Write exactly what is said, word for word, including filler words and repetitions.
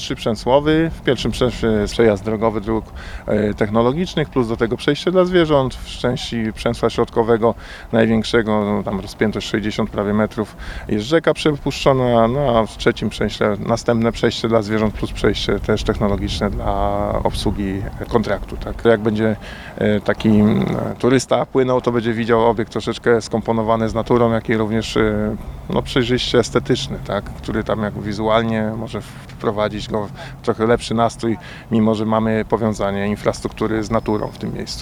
trzy przemysłowy, w pierwszym przejściu jest przejazd drogowy dróg e, technologicznych, plus do tego przejście dla zwierząt. W części przemysłu środkowego największego, no, tam rozpiętość sześćdziesiąt prawie metrów, jest rzeka przepuszczona, no a w trzecim przejściu następne przejście dla zwierząt plus przejście też technologiczne dla obsługi kontraktu. Tak? Jak będzie e, taki e, turysta płynął, to będzie widział obiekt troszeczkę skomponowany z naturą, jak i również e, no, przejrzyście estetyczny, tak? Który tam jak wizualnie może wprowadzić go w trochę lepszy nastrój, mimo że mamy powiązanie infrastruktury z naturą w tym miejscu.